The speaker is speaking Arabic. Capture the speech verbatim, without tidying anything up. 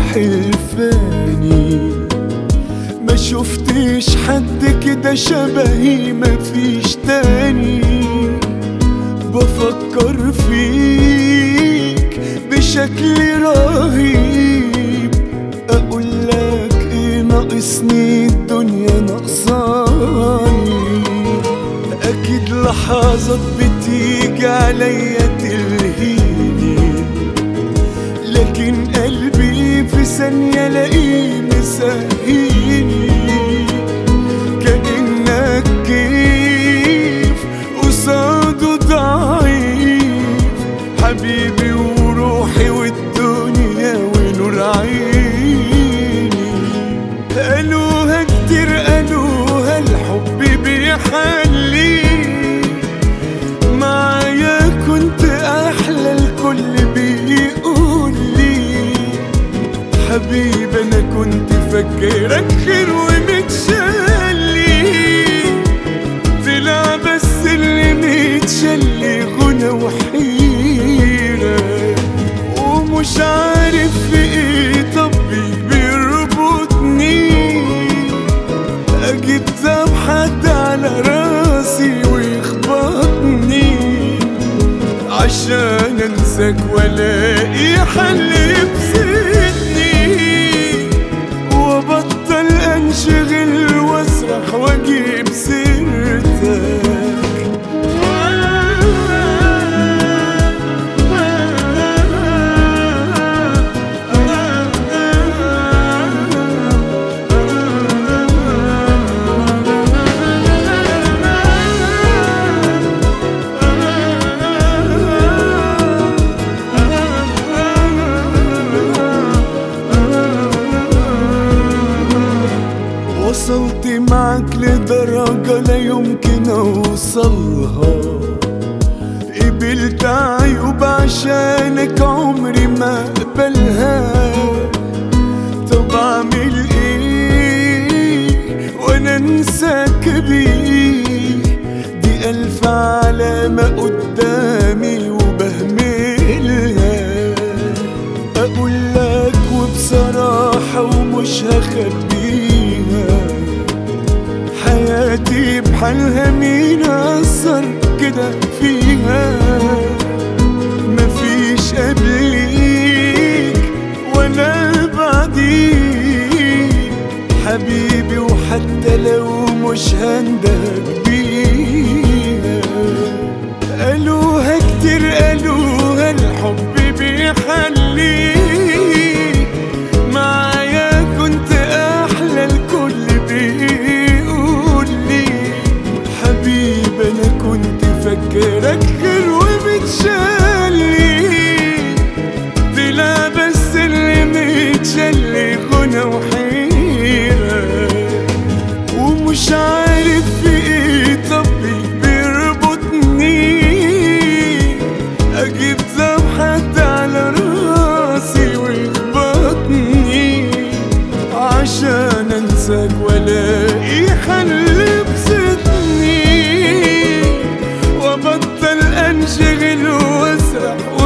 حلفاني، ما شفتش حد كده شبهي مفيش تاني. بفكر فيك بشكل رهيب، اقولك ايه ناقصني الدنيا ناقصاني. اكيد لحظات بتيجي عليا تلهيني، لكن قلبي في ثانية لاقيه مسهيني. كأنك كيف قصاده ضعيف، حبيبي وروحي والدنيا ونور عيني. قالوها كتير قالوها الحب بيحلي، معايا كنت أحلى الكل بيقول لي. حبيبي أنا كنت فاكرك خير ومتشلي، طلع بس اللي متشلي غنى وحيرة. ومش عارف في ايه طبيب بيربطني، اجيب طب حد على راسي ويخبطني عشان انساك والاقي حل يبسطني، وابطل انشغل واسرح واجيب سيرتك. وصلت معك لدرجة لا يمكن أوصلها، قبلت عيوب عشانك عمري ما أقبلها. طب أعمل إيه وأنا أنساك بيه؟ دي ألف علامة قدامي وبهملها. أقولك وبصراحة ومش هخبيها، حياتي بحالها مين أثر كده فيها؟ مفيش قبليك ولا بعديك حبيبي، وحتى لو مش هندهك بيها. قالوها كتير قالوها الحب بيحلي، معايا كنت أحلى الكل بيقول لي. حبيبي أنا كنت فاكرك خير ومتشلي، طلع بس اللي متشلي غنى وحيرة. ومش عارف في ايه طبيب بيربطني، اجيب طب حد على راسي ويخبطني عشان انساك والاقي حل يبسطني، وابطل انشغل واسرح